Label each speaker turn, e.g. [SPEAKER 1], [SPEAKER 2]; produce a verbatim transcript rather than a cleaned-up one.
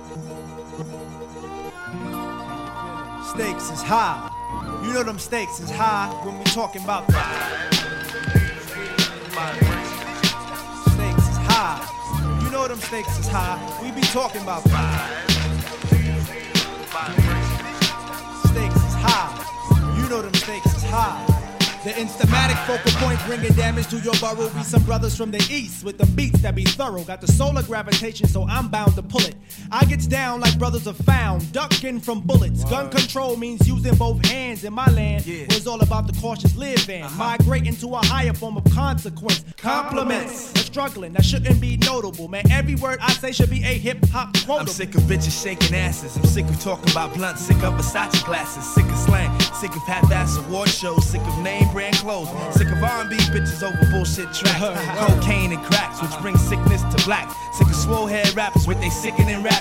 [SPEAKER 1] Stakes is high. You know them stakes is high when we talking about that. Stakes is high. You know them stakes is high. We be talking about that. Stakes is high. You know them stakes is high. The instamatic focal point bringing damage to your burrow. Be some brothers from the east with the beats that be thorough. Got the solar gravitation, so I'm bound to pull it. I gets down like brothers are found, ducking from bullets. Word. Gun control means using both hands in my land. Yeah. Where it's all about the cautious living. Uh-huh. Migrating to a higher form of consequence. Compliments. The struggling, that shouldn't be notable. Man, every word I say should be a hip-hop quotable.
[SPEAKER 2] I'm sick of bitches shaking asses. I'm sick of talking about blunts. Sick of Versace glasses. Sick of slang. Sick of half-ass award shows. Sick of name brand clothes. Sick of R and B bitches over bullshit tracks. Cocaine and cracks, which brings sickness to black. Sick of swole head rappers with they sickening rap